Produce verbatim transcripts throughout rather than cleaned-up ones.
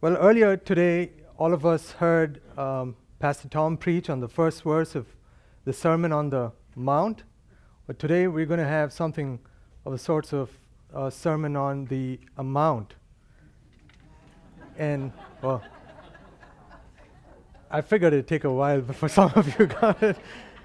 Well, earlier today, all of us heard um, Pastor Tom preach on the first verse of the Sermon on the Mount. But today we're going to have something of the sorts of uh, sermon on the amount. And, well, I figured it'd take a while before some of you got it.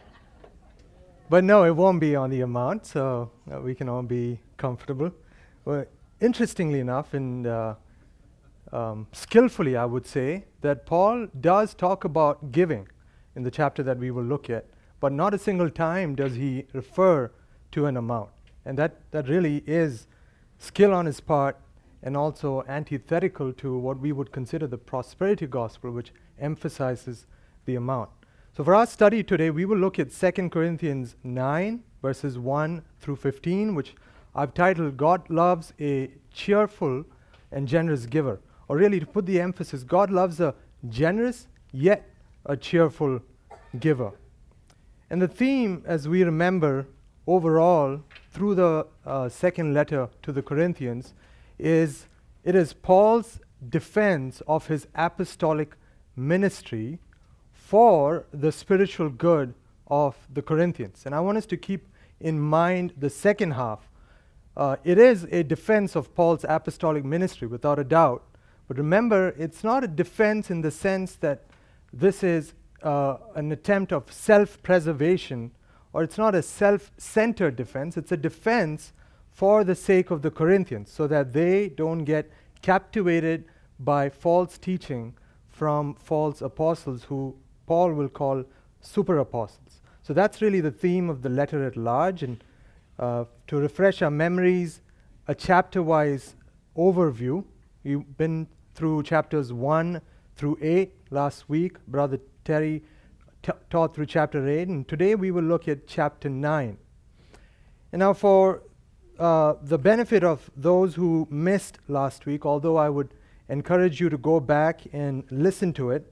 But no, it won't be on the amount, so uh, we can all be comfortable. Well, interestingly enough, and uh, um, skillfully, I would say, that Paul does talk about giving in the chapter that we will look at, but not a single time does he refer to an amount. And that, that really is skill on his part and also antithetical to what we would consider the prosperity gospel, which emphasizes the amount. So for our study today, we will look at Second Corinthians nine, verses one through fifteen, which I've titled, God Loves a Cheerful and Generous Giver. Or really, to put the emphasis, God loves a generous yet a cheerful giver. And the theme, as we remember overall through the uh, second letter to the Corinthians, is it is Paul's defense of his apostolic ministry for the spiritual good of the Corinthians. And I want us to keep in mind the second half. Uh, it is a defense of Paul's apostolic ministry, without a doubt. But remember, it's not a defense in the sense that this is uh, an attempt of self-preservation, or it's not a self-centered defense. It's a defense for the sake of the Corinthians, so that they don't get captivated by false teaching from false apostles who Paul will call super apostles. So that's really the theme of the letter at large. And uh, to refresh our memories, a chapter-wise overview. We've been through chapters one through eight last week. Brother Terry t- taught through chapter eight, and today we will look at chapter nine. And now for uh, the benefit of those who missed last week, although I would encourage you to go back and listen to it,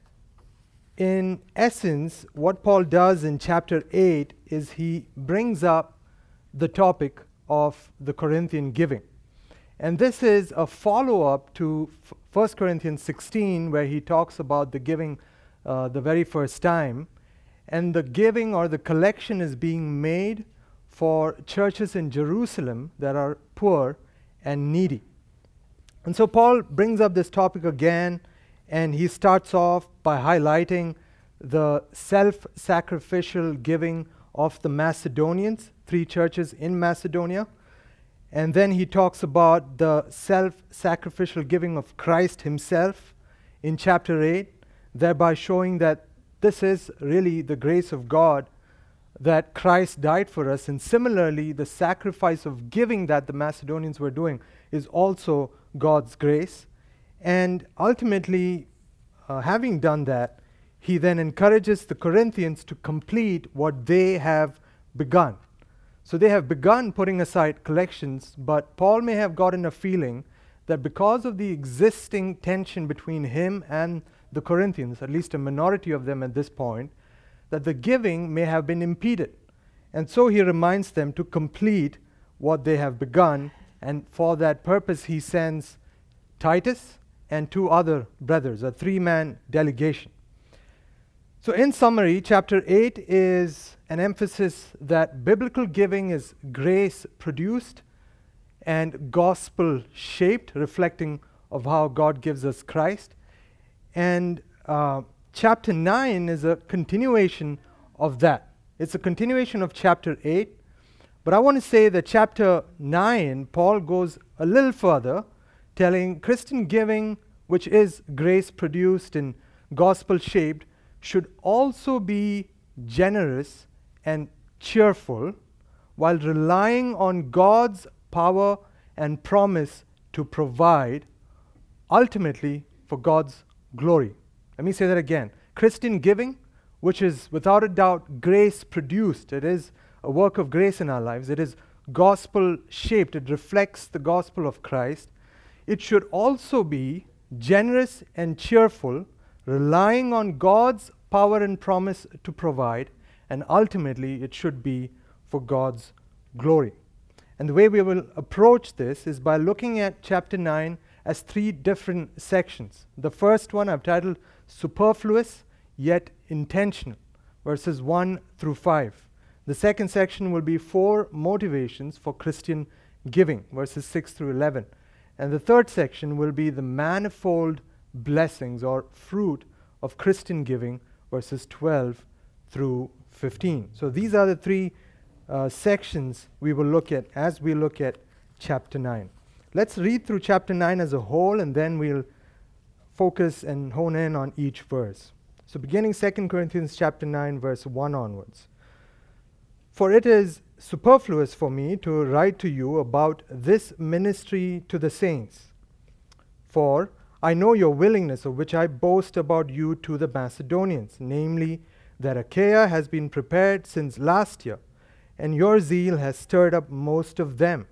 in essence, what Paul does in chapter eight is he brings up the topic of the Corinthian giving. And this is a follow-up to f- First Corinthians sixteen, where he talks about the giving uh, the very first time. And the giving or the collection is being made for churches in Jerusalem that are poor and needy. And so Paul brings up this topic again, and he starts off by highlighting the self-sacrificial giving of the Macedonians, three churches in Macedonia. And then he talks about the self-sacrificial giving of Christ himself in chapter eight, thereby showing that this is really the grace of God, that Christ died for us. And similarly, the sacrifice of giving that the Macedonians were doing is also God's grace. And ultimately, uh, having done that, he then encourages the Corinthians to complete what they have begun. So they have begun putting aside collections, but Paul may have gotten a feeling that because of the existing tension between him and the Corinthians, at least a minority of them at this point, that the giving may have been impeded. And so he reminds them to complete what they have begun, and for that purpose he sends Titus and two other brothers, a three-man delegation. So in summary, chapter eight is an emphasis that biblical giving is grace-produced and gospel-shaped, reflecting of how God gives us Christ. And uh, chapter nine is a continuation of that. It's a continuation of chapter eight. But I want to say that chapter nine, Paul goes a little further, telling Christian giving, which is grace-produced and gospel-shaped, should also be generous and cheerful while relying on God's power and promise to provide, ultimately for God's glory. Let me say that again. Christian giving, which is without a doubt grace-produced, it is a work of grace in our lives, it is gospel-shaped, it reflects the gospel of Christ. It should also be generous and cheerful, relying on God's power and promise to provide, and ultimately it should be for God's glory. And the way we will approach this is by looking at chapter nine as three different sections. The first one I've titled Superfluous Yet Intentional, verses one through five. The second section will be Four Motivations for Christian Giving, verses six through eleven. And the third section will be The Manifold Blessings or Fruit of Christian Giving, verses twelve through fifteen. So these are the three uh, sections we will look at as we look at chapter nine. Let's read through chapter nine as a whole, and then we'll focus and hone in on each verse. So beginning Second Corinthians chapter nine, verse one onwards. For it is superfluous for me to write to you about this ministry to the saints. For I know your willingness, of which I boast about you to the Macedonians, namely that Achaia has been prepared since last year, and your zeal has stirred up most of them.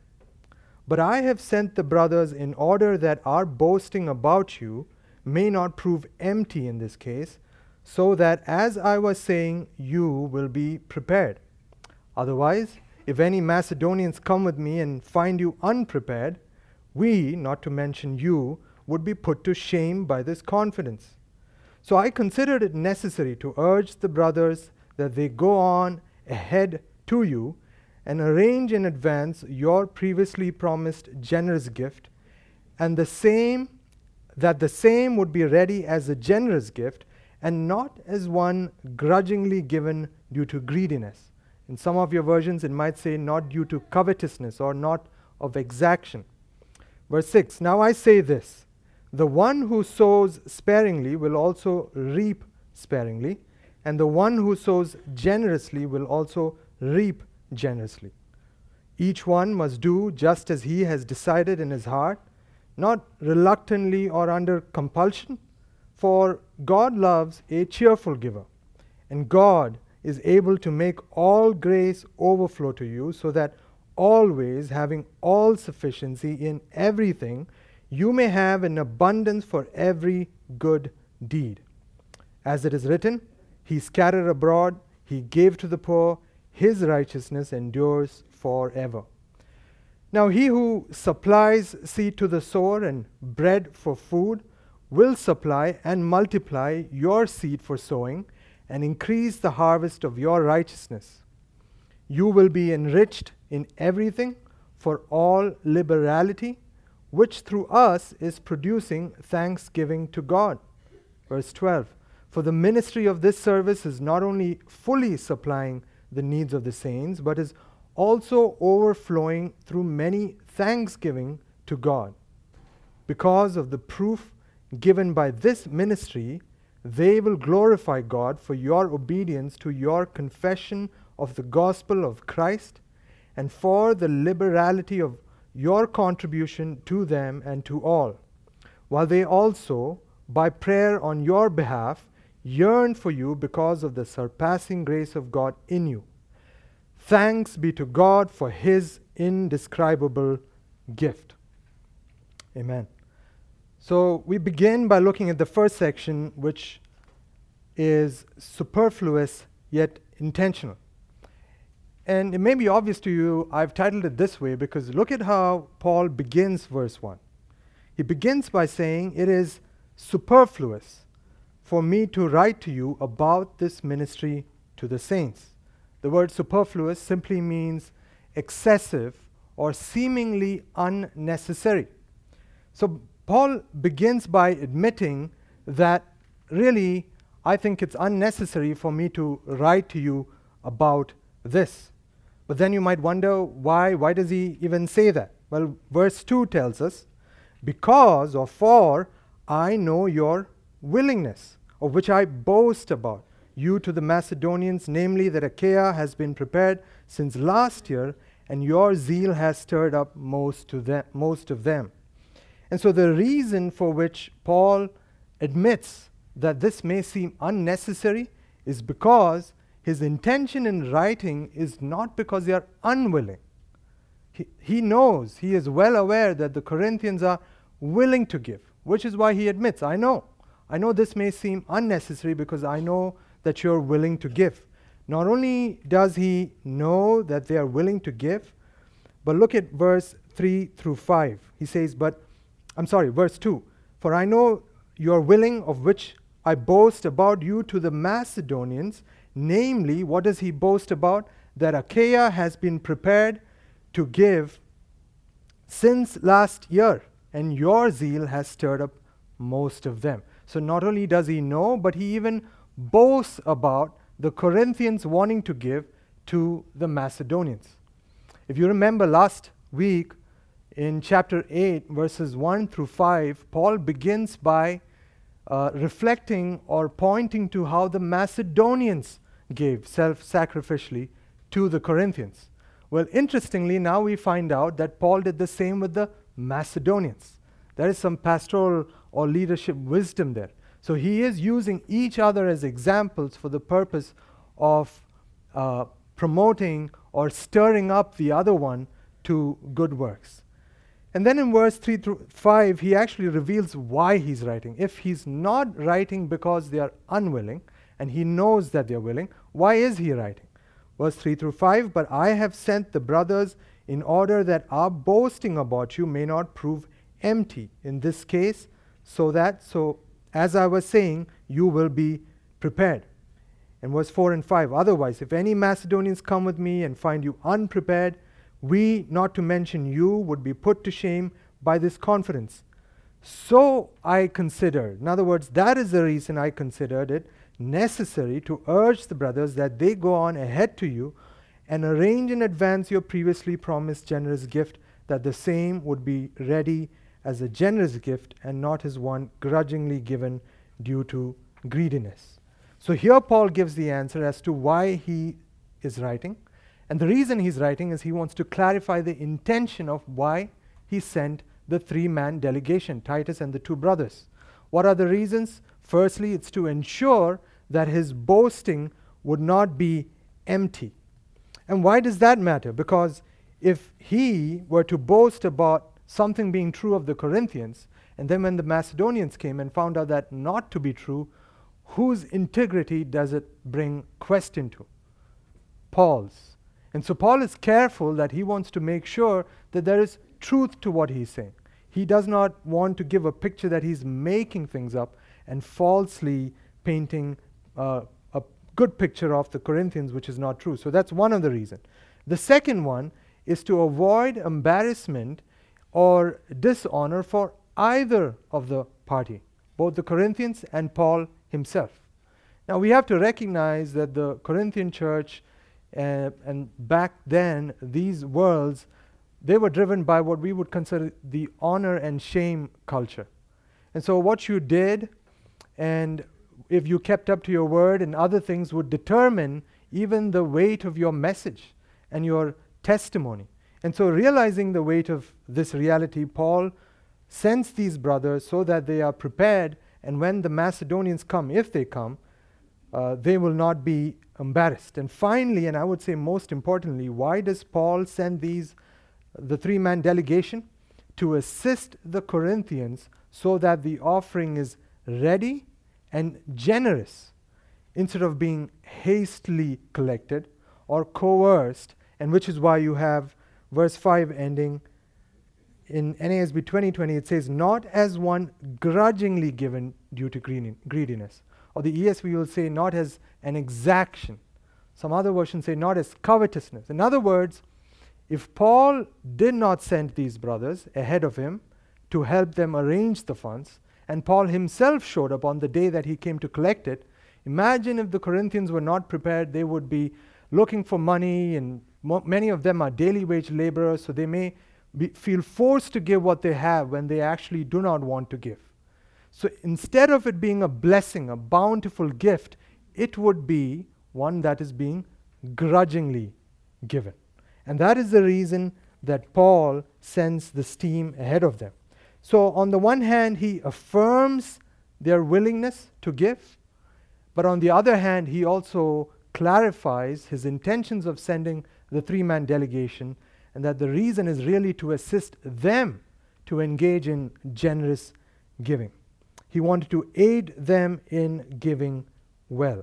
But I have sent the brothers in order that our boasting about you may not prove empty in this case, so that, as I was saying, you will be prepared. Otherwise, if any Macedonians come with me and find you unprepared, we, not to mention you, would be put to shame by this confidence. So I considered it necessary to urge the brothers that they go on ahead to you and arrange in advance your previously promised generous gift, and the same, that the same would be ready as a generous gift, and not as one grudgingly given due to greediness. In some of your versions, it might say not due to covetousness or not of exaction. Verse six, now I say this, the one who sows sparingly will also reap sparingly, and the one who sows generously will also reap generously. Each one must do just as he has decided in his heart, not reluctantly or under compulsion, for God loves a cheerful giver, and God is able to make all grace overflow to you, so that always, having all sufficiency in everything, you may have an abundance for every good deed. As it is written, he scattered abroad, he gave to the poor, his righteousness endures forever. Now he who supplies seed to the sower and bread for food will supply and multiply your seed for sowing and increase the harvest of your righteousness. You will be enriched in everything for all liberality, which through us is producing thanksgiving to God. Verse twelve, for the ministry of this service is not only fully supplying the needs of the saints, but is also overflowing through many thanksgiving to God. Because of the proof given by this ministry, they will glorify God for your obedience to your confession of the gospel of Christ, and for the liberality of your contribution to them and to all, while they also, by prayer on your behalf, yearn for you because of the surpassing grace of God in you. Thanks be to God for his indescribable gift. Amen. So we begin by looking at the first section, which is superfluous yet intentional. And it may be obvious to you, I've titled it this way because look at how Paul begins verse one. He begins by saying, it is superfluous for me to write to you about this ministry to the saints. The word superfluous simply means excessive or seemingly unnecessary. So Paul begins by admitting that really I think it's unnecessary for me to write to you about this. But then you might wonder why, why does he even say that? Well, verse two tells us, because or for I know your willingness, of which I boast about you to the Macedonians, namely that Achaia has been prepared since last year, and your zeal has stirred up most to them, most of them. And so the reason for which Paul admits that this may seem unnecessary is because his intention in writing is not because they are unwilling. He, he knows, he is well aware that the Corinthians are willing to give, which is why he admits, I know. I know this may seem unnecessary because I know that you're willing to give. Not only does he know that they are willing to give, but look at verse three through five. He says, but I'm sorry, verse two. For I know you are willing, of which I boast about you to the Macedonians. Namely, what does he boast about? That Achaia has been prepared to give since last year, and your zeal has stirred up most of them. So not only does he know, but he even boasts about the Corinthians wanting to give to the Macedonians. If you remember last week in chapter eight, verses one through five, Paul begins by uh, reflecting or pointing to how the Macedonians gave self-sacrificially to the Corinthians. Well, interestingly, now we find out that Paul did the same with the Macedonians. There is some pastoral or leadership wisdom there. So he is using each other as examples for the purpose of uh, promoting or stirring up the other one to good works. And then in verse three through five, he actually reveals why he's writing. If he's not writing because they are unwilling, and he knows that they're willing, why is he writing? Verse three through five, but I have sent the brothers in order that our boasting about you may not prove empty in this case, so that, so as I was saying, you will be prepared. In verse four and five, otherwise, if any Macedonians come with me and find you unprepared, we, not to mention you, would be put to shame by this confidence. So I considered, in other words, that is the reason I considered it necessary to urge the brothers that they go on ahead to you and arrange in advance your previously promised generous gift, that the same would be ready as a generous gift and not as one grudgingly given due to greediness. So here Paul gives the answer as to why he is writing. And the reason he's writing is he wants to clarify the intention of why he sent the three-man delegation, Titus and the two brothers. What are the reasons? Firstly, it's to ensure that his boasting would not be empty. And why does that matter? Because if he were to boast about something being true of the Corinthians, and then when the Macedonians came and found out that not to be true, whose integrity does it bring question to? Paul's. And so Paul is careful that he wants to make sure that there is truth to what he's saying. He does not want to give a picture that he's making things up and falsely painting uh, a good picture of the Corinthians, which is not true. So that's one of the reasons. The second one is to avoid embarrassment or dishonor for either of the party, both the Corinthians and Paul himself. Now we have to recognize that the Corinthian church uh, and back then these worlds, they were driven by what we would consider the honor and shame culture. And so what you did, and if you kept up to your word and other things, would determine even the weight of your message and your testimony. And so realizing the weight of this reality, Paul sends these brothers so that they are prepared, and when the Macedonians come, if they come, uh, they will not be embarrassed. And finally, and I would say most importantly, why does Paul send these, the three-man delegation? To assist the Corinthians so that the offering is ready and generous, instead of being hastily collected or coerced, and which is why you have verse five ending in N A S B twenty twenty, it says, not as one grudgingly given due to greediness. Or the E S V will say, not as an exaction. Some other versions say, not as covetousness. In other words, if Paul did not send these brothers ahead of him to help them arrange the funds, and Paul himself showed up on the day that he came to collect it, imagine if the Corinthians were not prepared. They would be looking for money, and mo- many of them are daily wage laborers, so they may be, feel forced to give what they have when they actually do not want to give. So instead of it being a blessing, a bountiful gift, it would be one that is being grudgingly given. And that is the reason that Paul sends this team ahead of them. So on the one hand, he affirms their willingness to give, but on the other hand, he also clarifies his intentions of sending the three-man delegation, and that the reason is really to assist them to engage in generous giving. He wanted to aid them in giving well.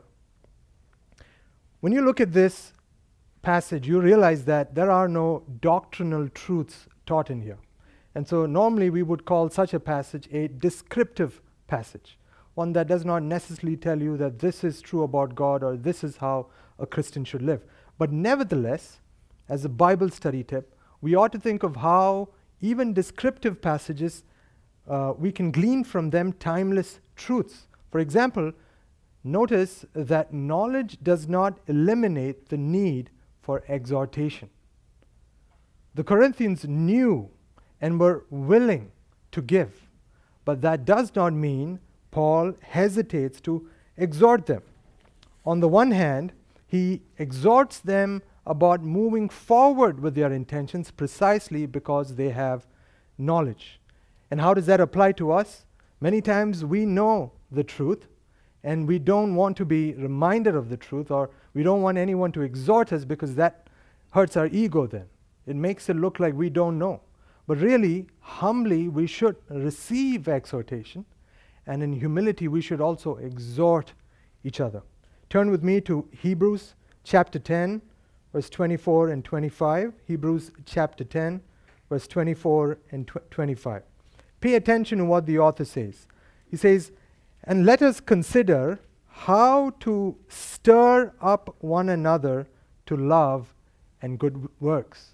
When you look at this passage, you realize that there are no doctrinal truths taught in here. And so normally we would call such a passage a descriptive passage, one that does not necessarily tell you that this is true about God or this is how a Christian should live. But nevertheless, as a Bible study tip, we ought to think of how even descriptive passages, uh, we can glean from them timeless truths. For example, notice that knowledge does not eliminate the need for exhortation. The Corinthians knew and were willing to give, but that does not mean Paul hesitates to exhort them. On the one hand, he exhorts them about moving forward with their intentions precisely because they have knowledge. And how does that apply to us? Many times we know the truth, and we don't want to be reminded of the truth, or we don't want anyone to exhort us because that hurts our ego then. It makes it look like we don't know. But really, humbly, we should receive exhortation, and in humility, we should also exhort each other. Turn with me to Hebrews chapter ten, verse twenty-four and twenty-five. Hebrews chapter ten, verse twenty-four and tw- twenty-five. Pay attention to what the author says. He says, "And let us consider how to stir up one another to love and good w- works."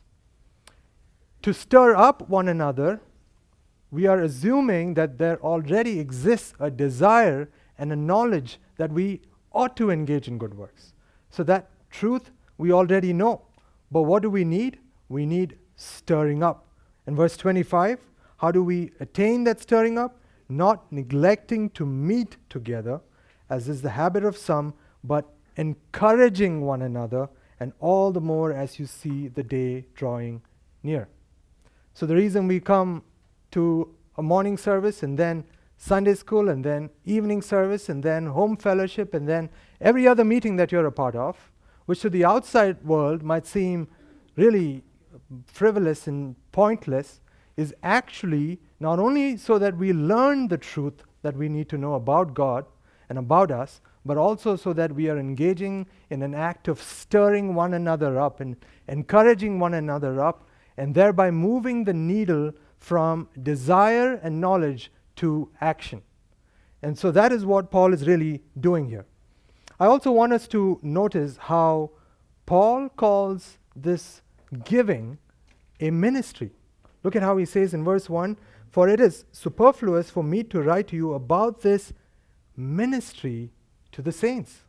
To stir up one another, we are assuming that there already exists a desire and a knowledge that we ought to engage in good works. So that truth we already know. But what do we need? We need stirring up. In verse twenty-five, how do we attain that stirring up? Not neglecting to meet together, as is the habit of some, but encouraging one another, and all the more as you see the day drawing near. So the reason we come to a morning service and then Sunday school and then evening service and then home fellowship and then every other meeting that you're a part of, which to the outside world might seem really frivolous and pointless, is actually not only so that we learn the truth that we need to know about God and about us, but also so that we are engaging in an act of stirring one another up and encouraging one another up, and thereby moving the needle from desire and knowledge to action. And so that is what Paul is really doing here. I also want us to notice how Paul calls this giving a ministry. Look at how he says in verse one, "For it is superfluous for me to write to you about this ministry to the saints."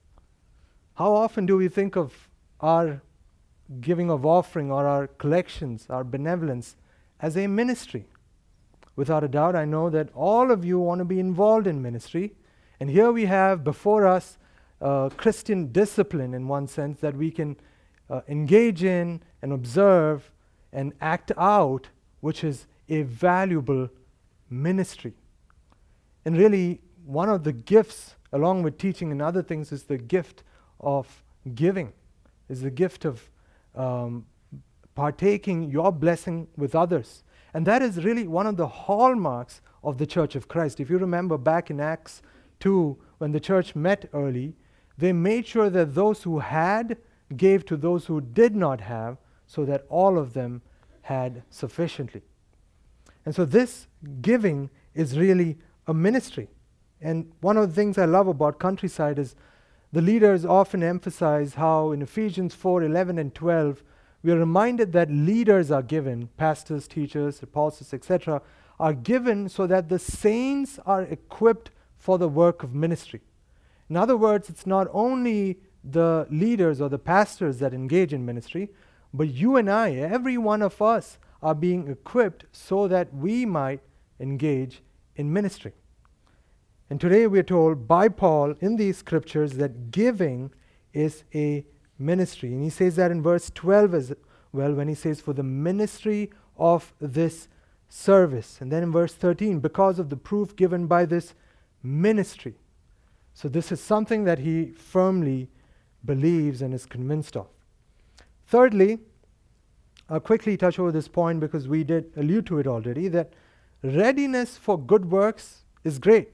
How often do we think of our giving of offering or our collections, our benevolence, as a ministry? Without a doubt, I know that all of you want to be involved in ministry. And here we have before us uh, Christian discipline in one sense that we can uh, engage in and observe and act out, which is a valuable ministry. And really, one of the gifts, along with teaching and other things, is the gift of giving, is the gift of um, partaking your blessing with others. And that is really one of the hallmarks of the Church of Christ. If you remember back in Acts two, when the church met early, they made sure that those who had gave to those who did not have, so that all of them had sufficiently. And so this giving is really a ministry. And one of the things I love about Countryside is the leaders often emphasize how in Ephesians four, eleven and twelve, we are reminded that leaders are given, pastors, teachers, apostles, et cetera, are given so that the saints are equipped for the work of ministry. In other words, it's not only the leaders or the pastors that engage in ministry, but you and I, every one of us, are being equipped so that we might engage in ministry. And today we are told by Paul in these scriptures that giving is a ministry. And he says that in verse twelve as well, when he says, "For the ministry of this service." And then in verse thirteen, "Because of the proof given by this ministry." So this is something that he firmly believes and is convinced of. Thirdly, I'll quickly touch over this point because we did allude to it already, that readiness for good works is great,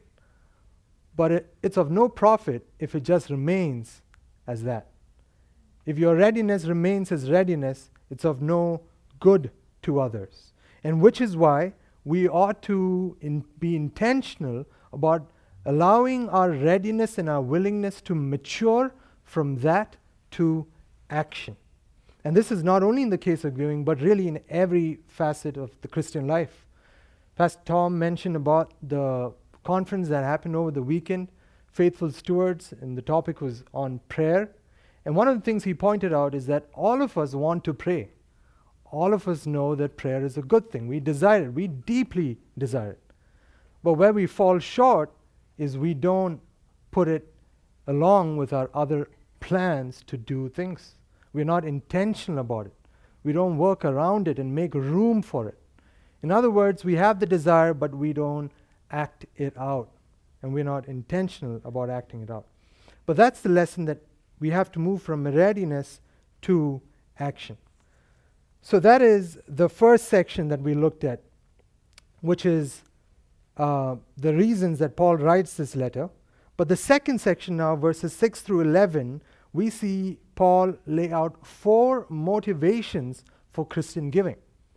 but it, it's of no profit if it just remains as that. If your readiness remains as readiness, it's of no good to others. And which is why we ought to in be intentional about allowing our readiness and our willingness to mature from that to action. And this is not only in the case of giving, but really in every facet of the Christian life. Pastor Tom mentioned about the conference that happened over the weekend, Faithful Stewards, and the topic was on prayer. And one of the things he pointed out is that all of us want to pray. All of us know that prayer is a good thing. We desire it. We deeply desire it. But where we fall short is we don't put it along with our other plans to do things. We're not intentional about it. We don't work around it and make room for it. In other words, we have the desire, but we don't act it out. And we're not intentional about acting it out. But that's the lesson, that we have to move from readiness to action. So that is the first section that we looked at, which is uh, the reasons that Paul writes this letter. But the second section now, verses six through eleven, we see Paul lay out four motivations for Christian giving.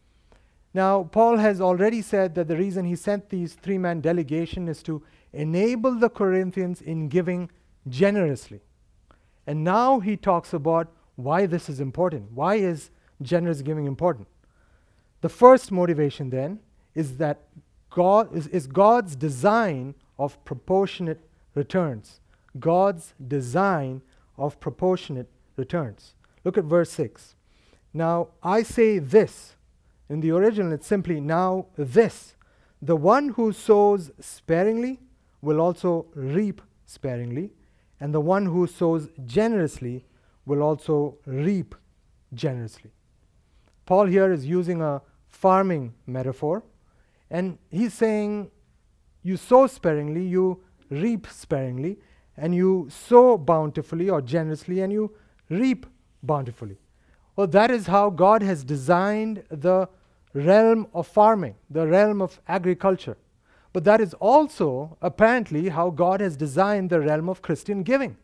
Now, Paul has already said that the reason he sent these three-man delegation is to enable the Corinthians in giving generously. And now he talks about why this is important. Why is generous giving important? The first motivation then is that God is, is God's design of proportionate returns. God's design of proportionate returns. Look at verse six. Now I say this. In the original it's simply now this. The one who sows sparingly will also reap sparingly, and the one who sows generously will also reap generously. Paul here is using a farming metaphor, and he's saying you sow sparingly, you reap sparingly, and you sow bountifully or generously, and you reap bountifully. Well, that is how God has designed the realm of farming, the realm of agriculture. But that is also apparently how God has designed the realm of Christian giving.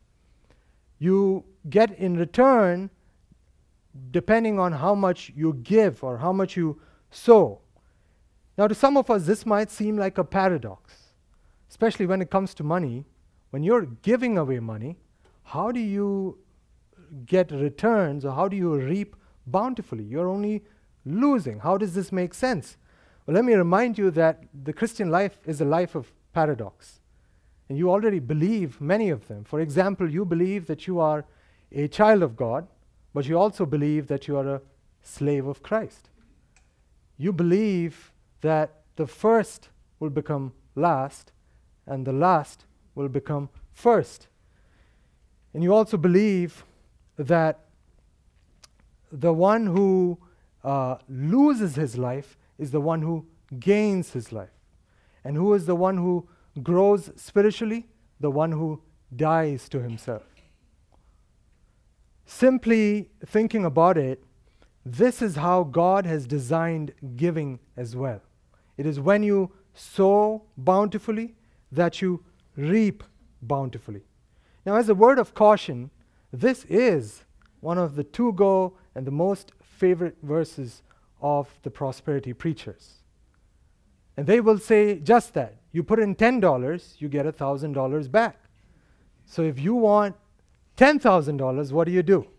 You get in return depending on how much you give or how much you sow. Now, to some of us, this might seem like a paradox, especially when it comes to money. When you're giving away money, how do you get returns, or how do you reap bountifully? You're only losing. How does this make sense? Well, let me remind you that the Christian life is a life of paradox. And you already believe many of them. For example, you believe that you are a child of God, but you also believe that you are a slave of Christ. You believe that the first will become last, and the last will become first. And you also believe that the one who uh, loses his life is the one who gains his life. And who is the one who grows spiritually? The one who dies to himself. Simply thinking about it, this is how God has designed giving as well. It is when you sow bountifully that you reap bountifully. Now, as a word of caution, this is one of the to-go and the most favorite verses of the prosperity preachers. And they will say just that. You put in ten dollars, you get one thousand dollars back. So if you want ten thousand dollars, what do you do?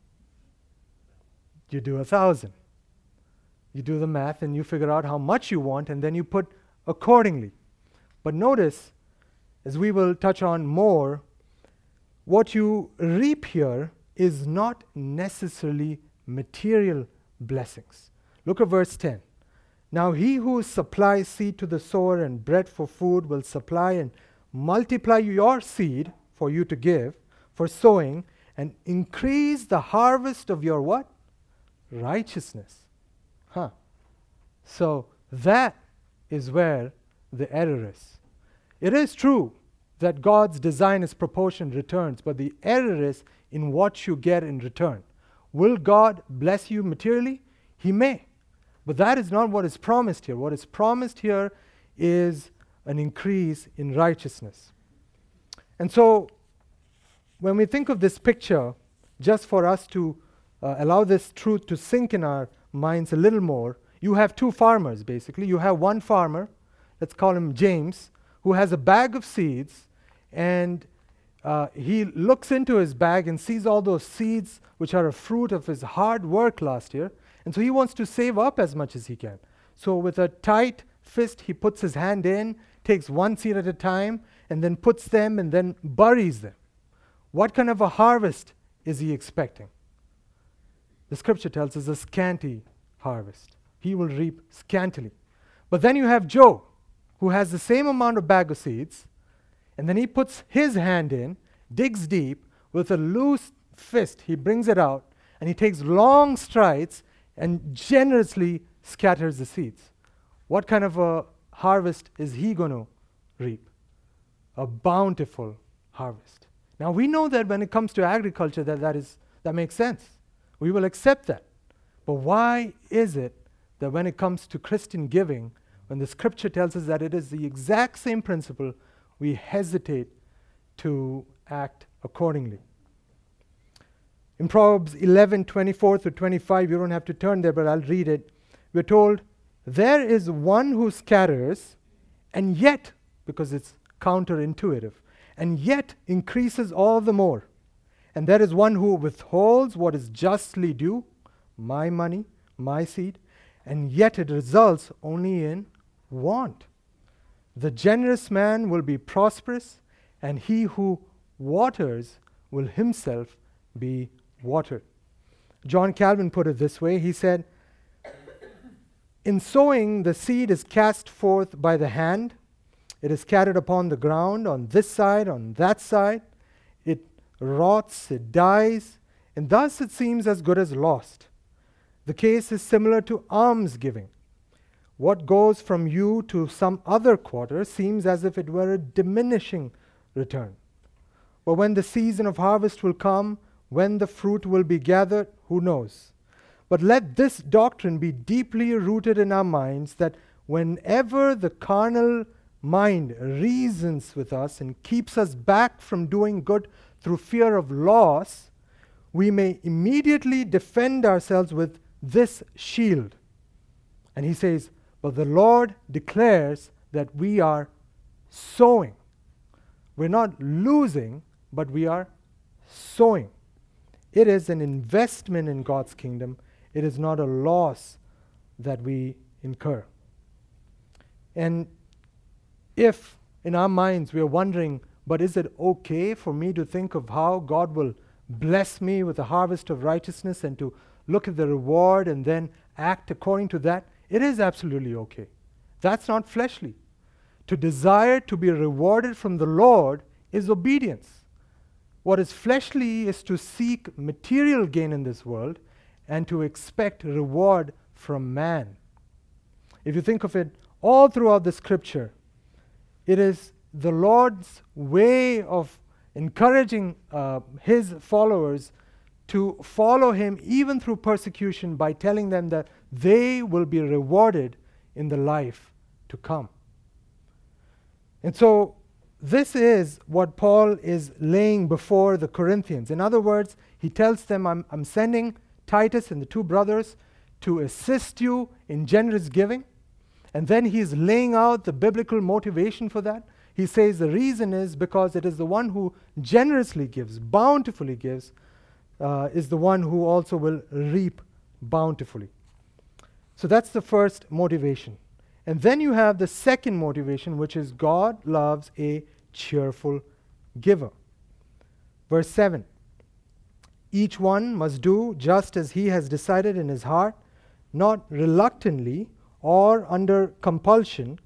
You do one thousand. You do the math and you figure out how much you want, and then you put accordingly. But notice, as we will touch on more, what you reap here is not necessarily material blessings. Look at verse ten. Now he who supplies seed to the sower and bread for food will supply and multiply your seed for you to give, for sowing, and increase the harvest of your what? Righteousness. Huh. So that is where the error is. It is true that God's design is proportioned returns, but the error is in what you get in return. Will God bless you materially? He may. But that is not what is promised here. What is promised here is an increase in righteousness. And so, when we think of this picture, just for us to uh, allow this truth to sink in our minds a little more, You have two farmers, basically. You have one farmer, let's call him James, who has a bag of seeds, and uh, he looks into his bag and sees all those seeds which are a fruit of his hard work last year, and so he wants to save up as much as he can. So with a tight fist, he puts his hand in, takes one seed at a time, and then puts them and then buries them. What kind of a harvest is he expecting? The scripture tells us a scanty harvest. He will reap scantily. But then you have Joe, who has the same amount of bag of seeds, and then he puts his hand in, digs deep, with a loose fist, he brings it out, and he takes long strides and generously scatters the seeds. What kind of a harvest is he going to reap? A bountiful harvest. Now we know that when it comes to agriculture, that that is that makes sense. We will accept that. But why is it that when it comes to Christian giving, when the scripture tells us that it is the exact same principle, we hesitate to act accordingly? In Proverbs eleven, twenty-four through twenty-five, you don't have to turn there, but I'll read it. We're told, there is one who scatters, and yet, because it's counterintuitive, and yet increases all the more. And there is one who withholds what is justly due, my money, my seed, and yet it results only in want. The generous man will be prosperous, and he who waters will himself be watered. John Calvin put it this way. He said, in sowing, the seed is cast forth by the hand. It is scattered upon the ground, on this side, on that side. It rots, it dies, and thus it seems as good as lost. The case is similar to almsgiving. What goes from you to some other quarter seems as if it were a diminishing return. But when the season of harvest will come, when the fruit will be gathered, who knows? But let this doctrine be deeply rooted in our minds, that whenever the carnal mind reasons with us and keeps us back from doing good through fear of loss, we may immediately defend ourselves with this shield. And he says, but the Lord declares that we are sowing. We're not losing, but we are sowing. It is an investment in God's kingdom. It is not a loss that we incur. And if in our minds we are wondering, but is it okay for me to think of how God will bless me with a harvest of righteousness and to look at the reward and then act according to that? It is absolutely okay. That's not fleshly. To desire to be rewarded from the Lord is obedience. What is fleshly is to seek material gain in this world and to expect reward from man. If you think of it all throughout the scripture, it is the Lord's way of encouraging uh, his followers to follow him even through persecution by telling them that they will be rewarded in the life to come. And so this is what Paul is laying before the Corinthians. In other words, he tells them, I'm, I'm sending Titus and the two brothers to assist you in generous giving. And then he's laying out the biblical motivation for that. He says the reason is because it is the one who generously gives, bountifully gives, uh, is the one who also will reap bountifully. So that's the first motivation. And then you have the second motivation, which is God loves a cheerful giver. Verse seven. Each one must do just as he has decided in his heart, not reluctantly or under compulsion,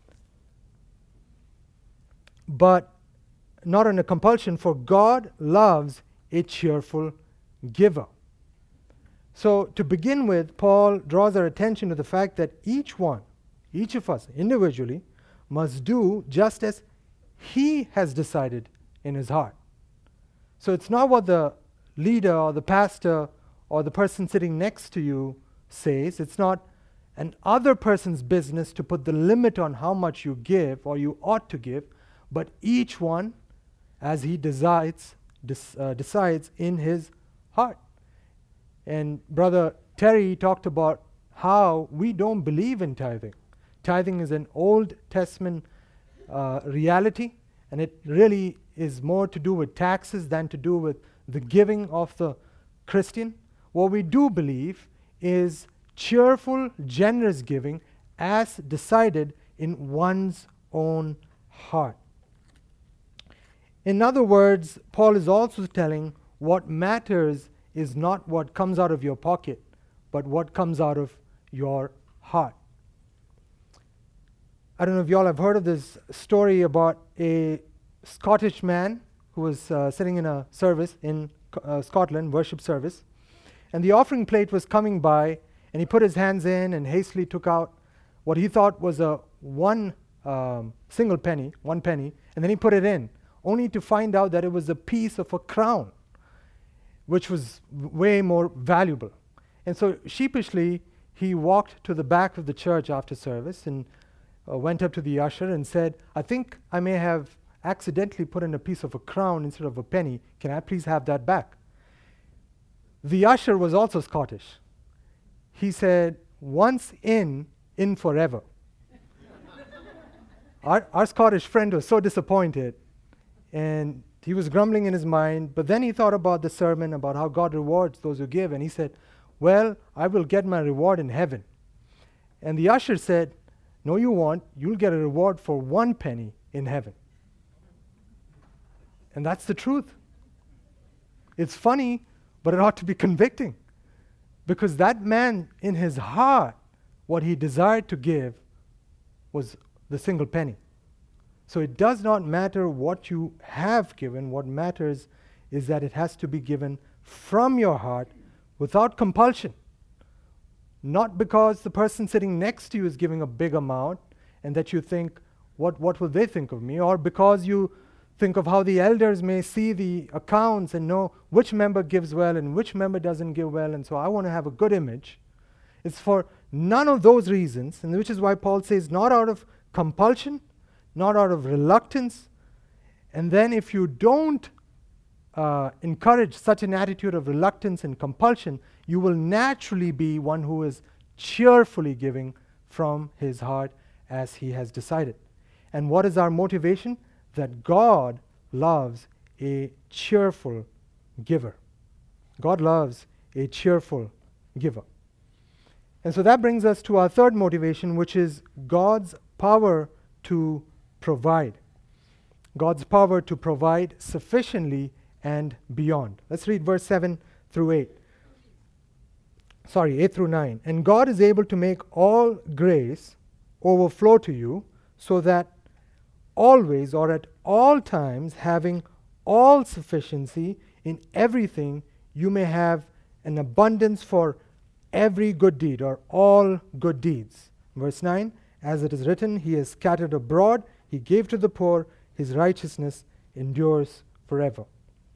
but not under compulsion, for God loves a cheerful giver. So to begin with, Paul draws our attention to the fact that each one, each of us individually, must do just as he has decided in his heart. So it's not what the leader or the pastor or the person sitting next to you says. It's not an other person's business to put the limit on how much you give or you ought to give, but each one as he decides, dis, uh, decides in his heart. And Brother Terry talked about how we don't believe in tithing. Tithing is an Old Testament uh, reality, and it really is more to do with taxes than to do with the giving of the Christian. What we do believe is cheerful, generous giving as decided in one's own heart. In other words, Paul is also telling what matters is not what comes out of your pocket, but what comes out of your heart. I don't know if y'all have heard of this story about a Scottish man who was uh, sitting in a service in uh, Scotland, worship service, and the offering plate was coming by, and he put his hands in and hastily took out what he thought was a one um, single penny, one penny, and then he put it in, only to find out that it was a piece of a crown, which was w- way more valuable. And so sheepishly, he walked to the back of the church after service and uh, went up to the usher and said, "I think I may have accidentally put in a piece of a crown instead of a penny. Can I please have that back?" The usher was also Scottish. He said, "Once in, in forever." our, our Scottish friend was so disappointed, and he was grumbling in his mind, but then he thought about the sermon, about how God rewards those who give, and he said, "Well, I will get my reward in heaven." And the usher said, "No, you won't. You'll get a reward for one penny in heaven." And that's the truth. It's funny, but it ought to be convicting, because that man, in his heart, what he desired to give was the single penny. So it does not matter what you have given. What matters is that it has to be given from your heart without compulsion. Not because the person sitting next to you is giving a big amount and that you think, what, what will they think of me? Or because you think of how the elders may see the accounts and know which member gives well and which member doesn't give well, and so I want to have a good image. It's for none of those reasons, and which is why Paul says, not out of compulsion, not out of reluctance. And then if you don't uh, encourage such an attitude of reluctance and compulsion, you will naturally be one who is cheerfully giving from his heart as he has decided. And what is our motivation? That God loves a cheerful giver. God loves a cheerful giver. And so that brings us to our third motivation, which is God's power to provide. God's power to provide sufficiently and beyond. Let's read verse seven through eight. Sorry, eight through nine. "And God is able to make all grace overflow to you, so that always or at all times, having all sufficiency in everything, you may have an abundance for every good deed," or all good deeds. Verse nine, "As it is written, He has scattered abroad, He gave to the poor, His righteousness endures forever."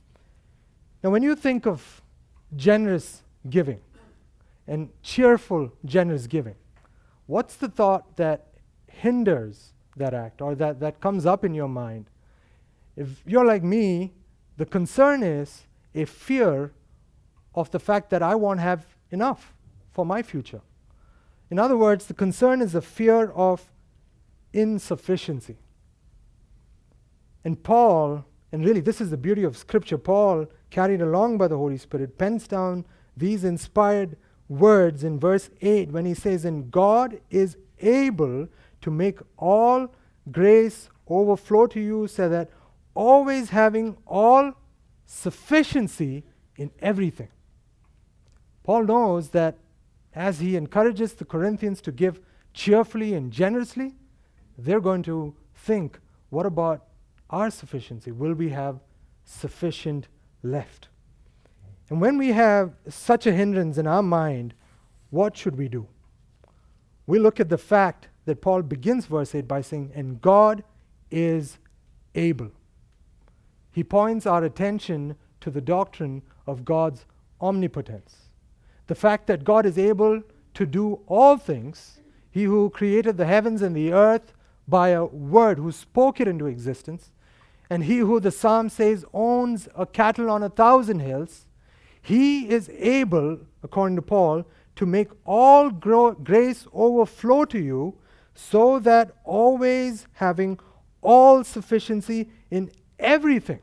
Now when you think of generous giving and cheerful generous giving, what's the thought that hinders that act, or that, that comes up in your mind? If you're like me, the concern is a fear of the fact that I won't have enough for my future. In other words, the concern is a fear of insufficiency. And Paul, and really this is the beauty of Scripture, Paul, carried along by the Holy Spirit, pens down these inspired words in verse eight when he says, "And God is able to make all grace overflow to you, so that always having all sufficiency in everything." Paul knows that as he encourages the Corinthians to give cheerfully and generously, they're going to think, what about our sufficiency? Will we have sufficient left? And when we have such a hindrance in our mind, what should we do? We look at the fact that Paul begins verse eight by saying, "And God is able." He points our attention to the doctrine of God's omnipotence. The fact that God is able to do all things, He who created the heavens and the earth by a word, who spoke it into existence, and He who, the psalm says, owns a cattle on a thousand hills, He is able, according to Paul, to make all gro- grace overflow to you, so that always having all sufficiency in everything,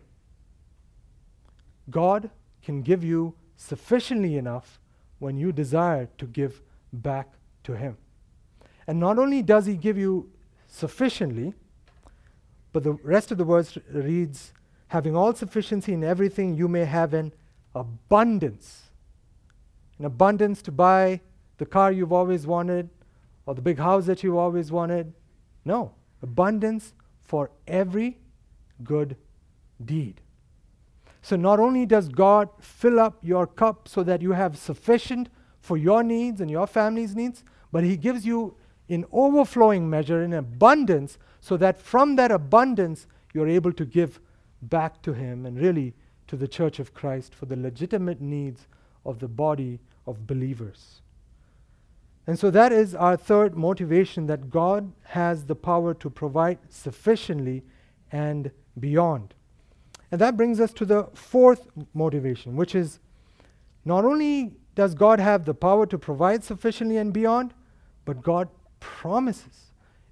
God can give you sufficiently enough when you desire to give back to Him. And not only does He give you sufficiently, but the rest of the verse reads, having all sufficiency in everything, you may have an abundance. An abundance to buy the car you've always wanted, or the big house that you've always wanted. No, abundance for every good deed. So not only does God fill up your cup so that you have sufficient for your needs and your family's needs, but He gives you in overflowing measure, in abundance, so that from that abundance you're able to give back to Him and really to the Church of Christ for the legitimate needs of the body of believers. And so that is our third motivation, that God has the power to provide sufficiently and beyond. And that brings us to the fourth motivation, which is not only does God have the power to provide sufficiently and beyond, but God promises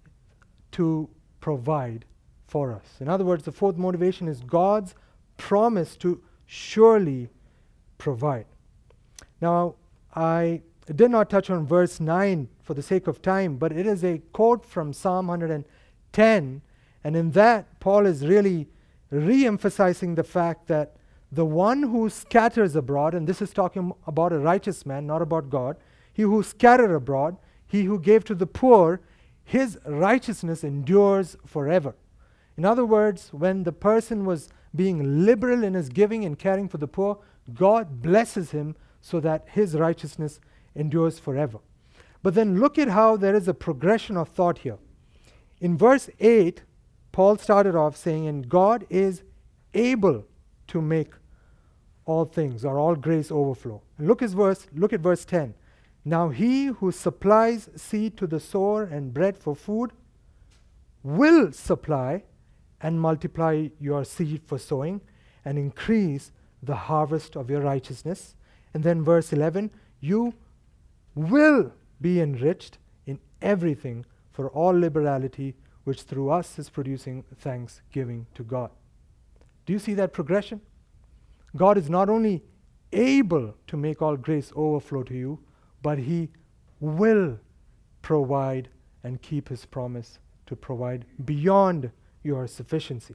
to provide for us. In other words, the fourth motivation is God's promise to surely provide. Now, I did not touch on verse nine for the sake of time, but it is a quote from Psalm one hundred ten, and in that, Paul is really re-emphasizing the fact that the one who scatters abroad, and this is talking about a righteous man, not about God, he who scattered abroad, he who gave to the poor, his righteousness endures forever. In other words, when the person was being liberal in his giving and caring for the poor, God blesses him so that his righteousness endures forever. But then look at how there is a progression of thought here. In verse eight, Paul started off saying, and God is able to make all things, or all grace overflow. And look at verse, look at verse ten. Now He who supplies seed to the sower and bread for food will supply and multiply your seed for sowing and increase the harvest of your righteousness. And then verse eleven, you will be enriched in everything for all liberality, which through us is producing thanksgiving to God. Do you see that progression? God is not only able to make all grace overflow to you, but He will provide and keep His promise to provide beyond your sufficiency.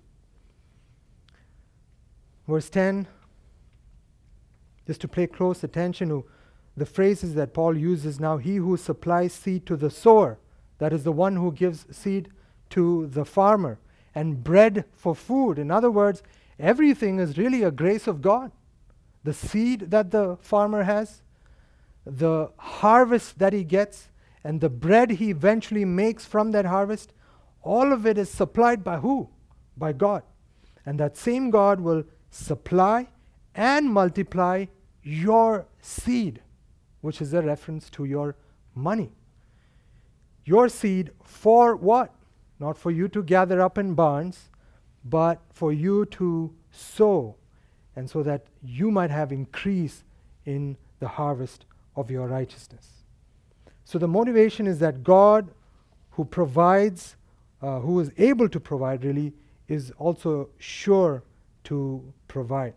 Verse ten, just to pay close attention to the phrases that Paul uses now. He who supplies seed to the sower, that is the one who gives seed to the farmer, and bread for food. In other words, everything is really a grace of God. The seed that the farmer has, the harvest that he gets, and the bread he eventually makes from that harvest, all of it is supplied by who? By God. And that same God will supply and multiply your seed, which is a reference to your money. Your seed for what? Not for you to gather up in barns, but for you to sow, and so that you might have increase in the harvest of your righteousness. So the motivation is that God, who provides, uh, who is able to provide really, is also sure to provide.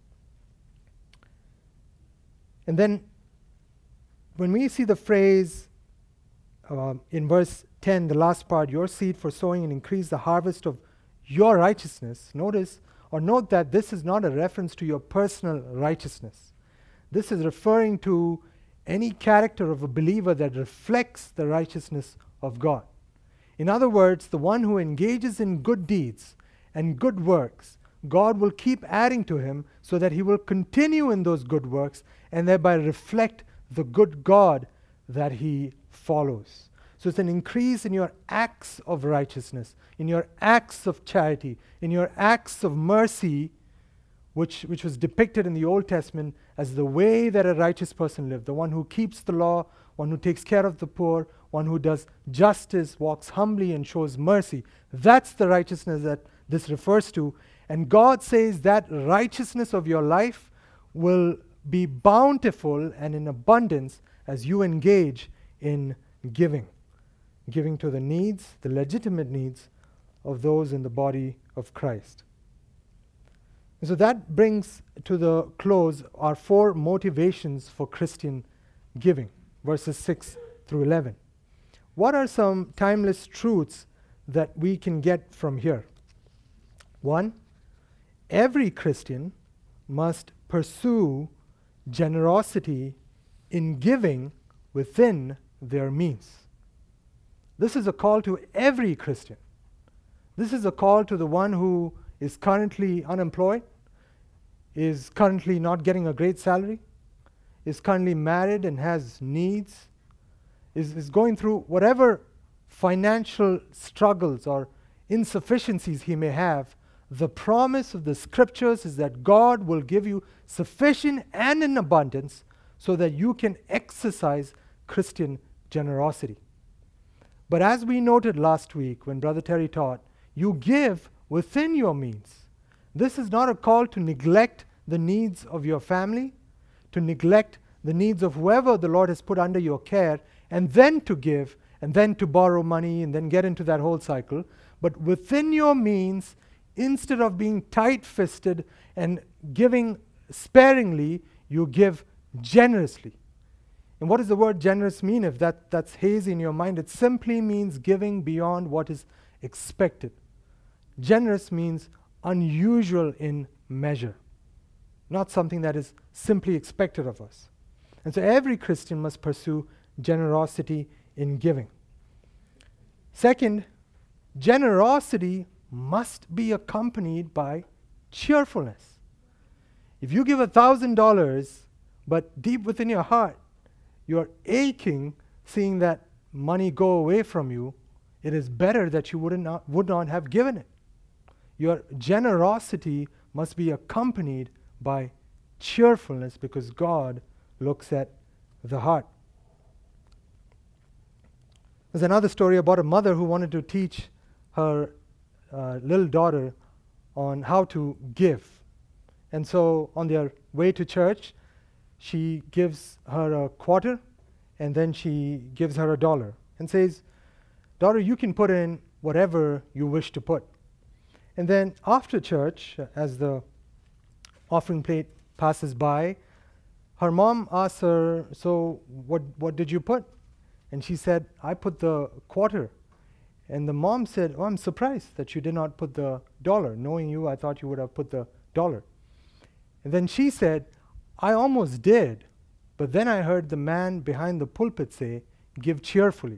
And then when we see the phrase uh, in verse ten, the last part, your seed for sowing and increase the harvest of your righteousness, notice or note that this is not a reference to your personal righteousness. This is referring to any character of a believer that reflects the righteousness of God. In other words, the one who engages in good deeds and good works, God will keep adding to him so that he will continue in those good works and thereby reflect the good God that he follows. So it's an increase in your acts of righteousness, in your acts of charity, in your acts of mercy, which, which was depicted in the Old Testament as the way that a righteous person lived, the one who keeps the law, one who takes care of the poor, one who does justice, walks humbly and shows mercy. That's the righteousness that this refers to. And God says that righteousness of your life will be bountiful and in abundance as you engage in giving, giving to the needs, the legitimate needs of those in the body of Christ. And so that brings to the close our four motivations for Christian giving, verses six through eleven. What are some timeless truths that we can get from here? One, every Christian must pursue generosity in giving within their means. This is a call to every Christian. This is a call to the one who is currently unemployed, is currently not getting a great salary, is currently married and has needs, is, is going through whatever financial struggles or insufficiencies he may have. The promise of the scriptures is that God will give you sufficient and in abundance so that you can exercise Christian generosity. But as we noted last week when Brother Terry taught, you give within your means. This is not a call to neglect the needs of your family, to neglect the needs of whoever the Lord has put under your care, and then to give, and then to borrow money, and then get into that whole cycle. But within your means, instead of being tight-fisted and giving sparingly, you give generously. And what does the word generous mean? If that, that's hazy in your mind, it simply means giving beyond what is expected. Generous means unusual in measure, not something that is simply expected of us. And so every Christian must pursue generosity in giving. Second, generosity must be accompanied by cheerfulness. If you give a thousand dollars, but deep within your heart, you're aching seeing that money go away from you, it is better that you would not, would not have given it. Your generosity must be accompanied by cheerfulness because God looks at the heart. There's another story about a mother who wanted to teach her uh, little daughter on how to give. And so on their way to church, she gives her a quarter and then she gives her a dollar and says, "Daughter, you can put in whatever you wish to put." And then after church, uh, as the offering plate passes by, her mom asks her, "So what, what did you put?" And she said, "I put the quarter." And the mom said, "Oh, I'm surprised that you did not put the dollar. Knowing you, I thought you would have put the dollar." And then she said, "I almost did, but then I heard the man behind the pulpit say, 'Give cheerfully.'"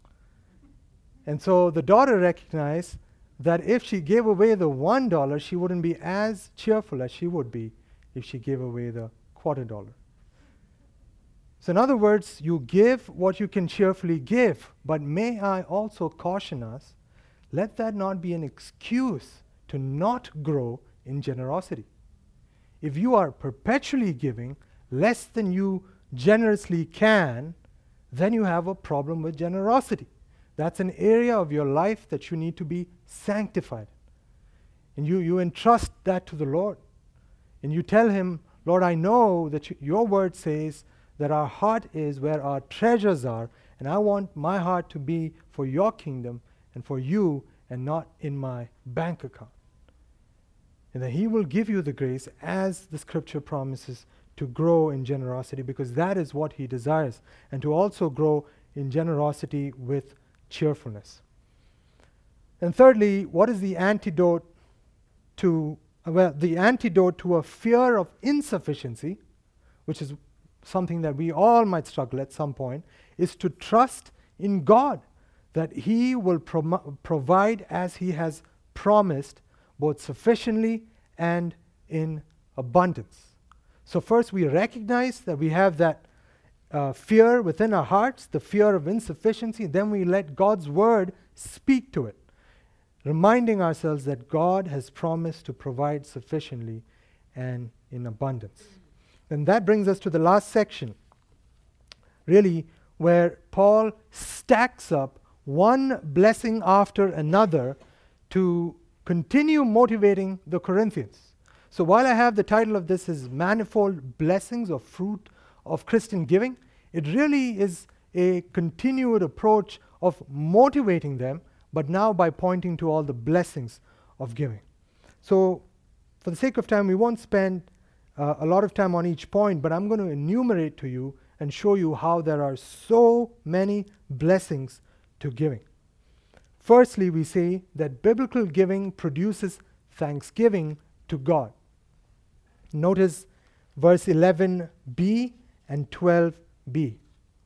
And so the daughter recognized that if she gave away the one dollar, she wouldn't be as cheerful as she would be if she gave away the quarter dollar. So in other words, you give what you can cheerfully give, but may I also caution us, let that not be an excuse to not grow in generosity. If you are perpetually giving less than you generously can, then you have a problem with generosity. That's an area of your life that you need to be sanctified. And you, you entrust that to the Lord. And you tell him, "Lord, I know that you, your word says that our heart is where our treasures are, and I want my heart to be for your kingdom and for you and not in my bank account." And then he will give you the grace, as the scripture promises, to grow in generosity, because that is what he desires, and to also grow in generosity with cheerfulness. And thirdly, what is the antidote to, uh, well, the antidote to a fear of insufficiency, which is something that we all might struggle at some point, is to trust in God that he will prom- provide as he has promised, both sufficiently and in abundance. So first we recognize that we have that uh, fear within our hearts, the fear of insufficiency. Then we let God's word speak to it, reminding ourselves that God has promised to provide sufficiently and in abundance. And that brings us to the last section, really, where Paul stacks up one blessing after another to continue motivating the Corinthians. So while I have the title of this is Manifold Blessings or Fruit of Christian Giving, It really is a continued approach of motivating them, but now by pointing to all the blessings of giving. So, for the sake of time, we won't spend uh, a lot of time on each point, but I'm going to enumerate to you and show you how there are so many blessings to giving. Firstly, we say that biblical giving produces thanksgiving to God. Notice verse eleven b and twelve b.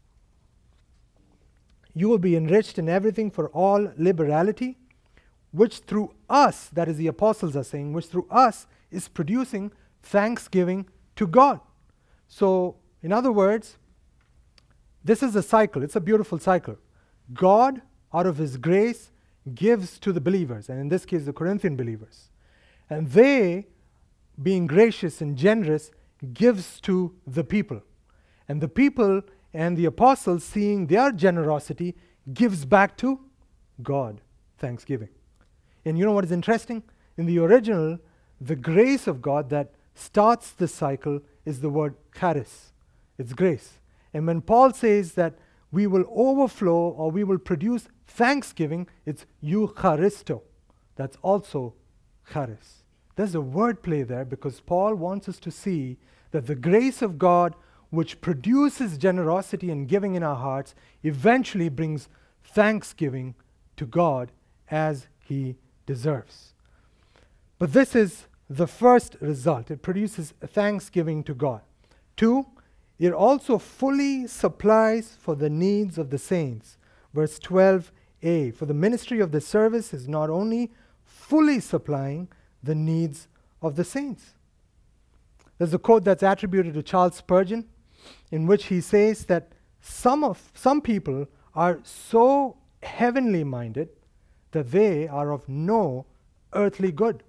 You will be enriched in everything for all liberality, which through us, that is the apostles are saying, which through us is producing thanksgiving to God. So, in other words, this is a cycle. It's a beautiful cycle. God, out of His grace, gives to the believers, and in this case, the Corinthian believers. And they, being gracious and generous, gives to the people. And the people and the apostles, seeing their generosity, gives back to God, thanksgiving. And you know what is interesting? In the original, the grace of God that starts the cycle is the word charis. It's grace. And when Paul says that we will overflow or we will produce thanksgiving, it's eucharisto. That's also charis. There's a word play there because Paul wants us to see that the grace of God, which produces generosity and giving in our hearts, eventually brings thanksgiving to God as He deserves. But this is the first result. It produces thanksgiving to God. Two, it also fully supplies for the needs of the saints. Verse twelve a, for the ministry of the service is not only fully supplying the needs of the saints. There's a quote that's attributed to Charles Spurgeon, in which he says that some of some people are so heavenly minded that they are of no earthly good.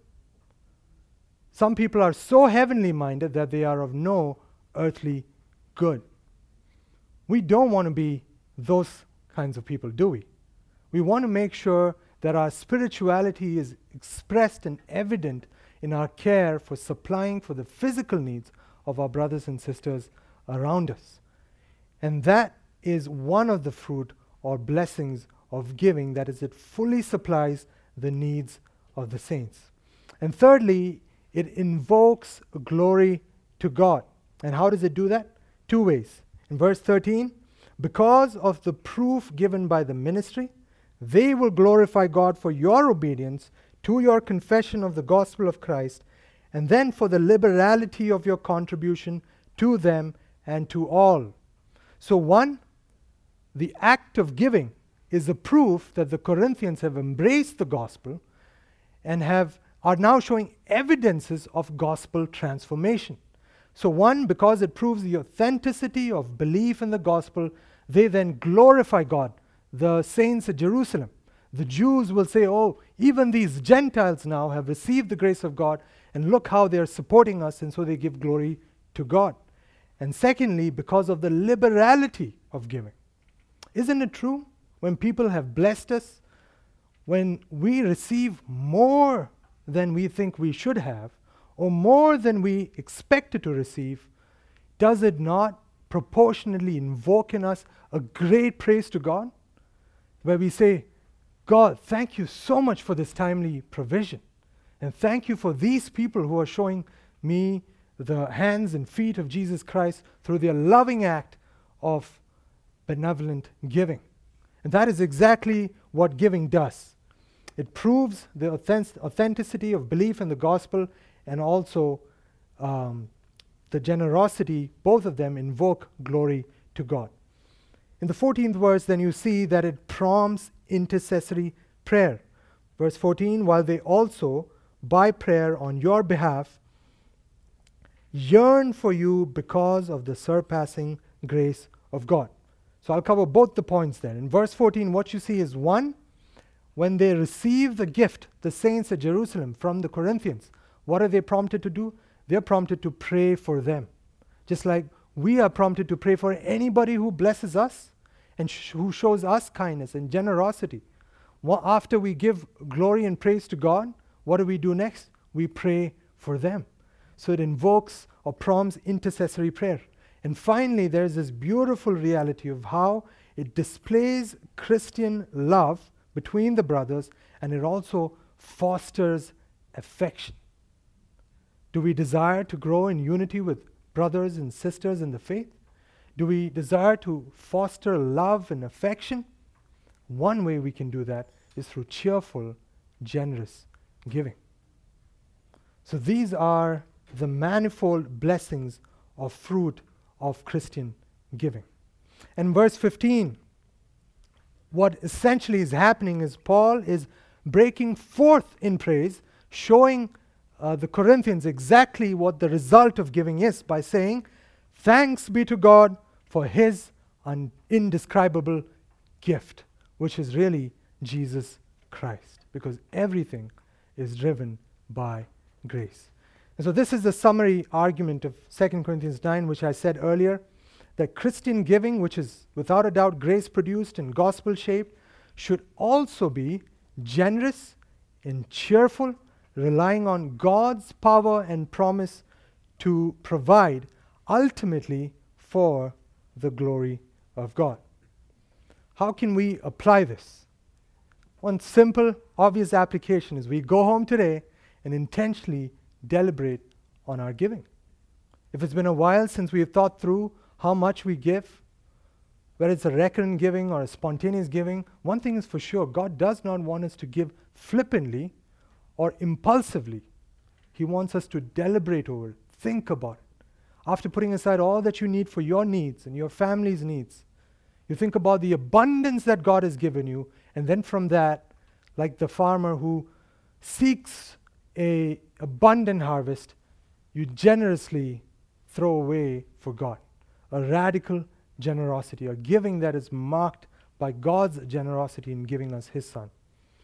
Some people are so heavenly minded that they are of no earthly good. We don't want to be those kinds of people, do we? We want to make sure that our spirituality is expressed and evident in our care for supplying for the physical needs of our brothers and sisters around us. And that is one of the fruit or blessings of giving, that is, it fully supplies the needs of the saints. And thirdly, it invokes glory to God. And how does it do that? Two ways. In verse thirteen, because of the proof given by the ministry, they will glorify God for your obedience to your confession of the gospel of Christ, and then for the liberality of your contribution to them and to all. So one, the act of giving is a proof that the Corinthians have embraced the gospel and have are now showing evidences of gospel transformation. So one, because it proves the authenticity of belief in the gospel, they then glorify God. The saints at Jerusalem, the Jews will say, oh, even these Gentiles now have received the grace of God, and look how they are supporting us, and so they give glory to God. And secondly, because of the liberality of giving. Isn't it true? When people have blessed us, when we receive more than we think we should have, or more than we expected to receive, does it not proportionately invoke in us a great praise to God? Where we say, God, thank you so much for this timely provision. And thank you for these people who are showing me the hands and feet of Jesus Christ through their loving act of benevolent giving. And that is exactly what giving does. It proves the authentic- authenticity of belief in the gospel, and also um, the generosity, both of them invoke glory to God. In the fourteenth verse, then you see that it prompts intercessory prayer. Verse fourteen, while they also, by prayer on your behalf, yearn for you because of the surpassing grace of God. So I'll cover both the points there. In verse fourteen, what you see is one, when they receive the gift, the saints at Jerusalem, from the Corinthians, what are they prompted to do? They're prompted to pray for them. Just like we are prompted to pray for anybody who blesses us and sh- who shows us kindness and generosity. Well, after we give glory and praise to God, what do we do next? We pray for them. So it invokes or prompts intercessory prayer. And finally, there's this beautiful reality of how it displays Christian love between the brothers, and it also fosters affection. Do we desire to grow in unity with brothers and sisters in the faith? Do we desire to foster love and affection? One way we can do that is through cheerful, generous giving. So these are the manifold blessings of fruit of Christian giving. And verse fifteen, what essentially is happening is Paul is breaking forth in praise, showing uh, the Corinthians exactly what the result of giving is by saying, "Thanks be to God for his un- indescribable gift," which is really Jesus Christ, because everything is driven by grace. And so this is the summary argument of Second Corinthians nine, which I said earlier, that Christian giving, which is without a doubt grace-produced and gospel-shaped, should also be generous and cheerful, relying on God's power and promise to provide ultimately for the glory of God. How can we apply this? One simple, obvious application is we go home today and intentionally deliberate on our giving. If it's been a while since we have thought through how much we give, whether it's a recurrent giving or a spontaneous giving, one thing is for sure, God does not want us to give flippantly or impulsively. He wants us to deliberate over it, think about it. After putting aside all that you need for your needs and your family's needs, you think about the abundance that God has given you, and then from that, like the farmer who seeks a abundant harvest, you generously throw away for God. A radical generosity, a giving that is marked by God's generosity in giving us his Son.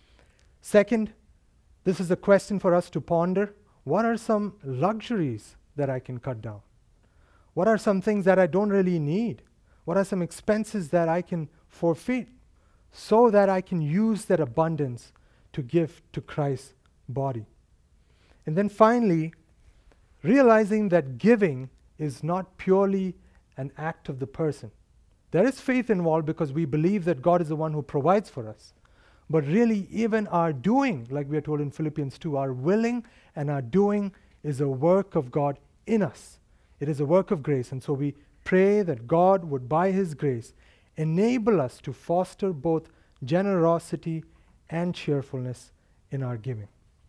Second, this is a question for us to ponder. What are some luxuries that I can cut down? What are some things that I don't really need? What are some expenses that I can forfeit so that I can use that abundance to give to Christ's body? And then finally, realizing that giving is not purely an act of the person. There is faith involved because we believe that God is the one who provides for us. But really, even our doing, like we are told in Philippians two, our willing and our doing is a work of God in us. It is a work of grace. And so we pray that God would, by his grace, enable us to foster both generosity and cheerfulness in our giving.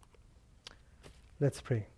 Let's pray.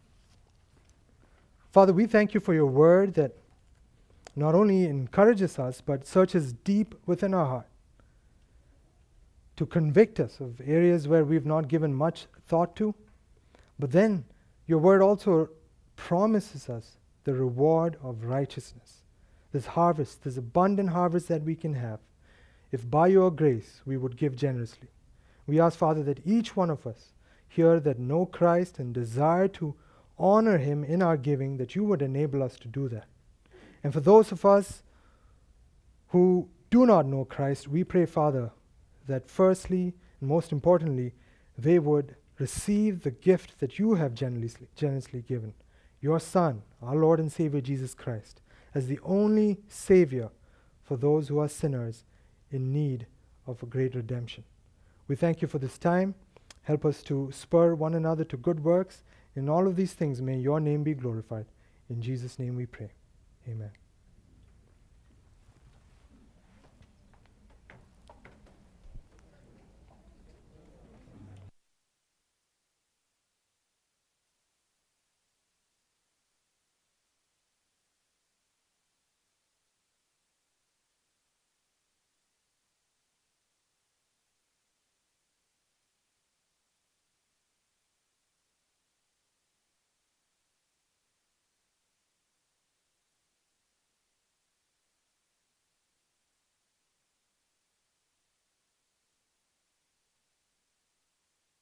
Father, we thank you for your word that not only encourages us, but searches deep within our heart to convict us of areas where we've not given much thought to. But then your word also promises us the reward of righteousness, this harvest, this abundant harvest that we can have if by your grace we would give generously. We ask, Father, that each one of us here that know Christ and desire to honor him in our giving, that you would enable us to do that. And for those of us who do not know Christ, we pray, Father, that firstly and most importantly, they would receive the gift that you have generously, generously given, your Son, our Lord and Savior Jesus Christ, as the only Savior for those who are sinners in need of a great redemption. We thank you for this time. Help us to spur one another to good works. In all of these things, may your name be glorified. In Jesus' name we pray. Amen.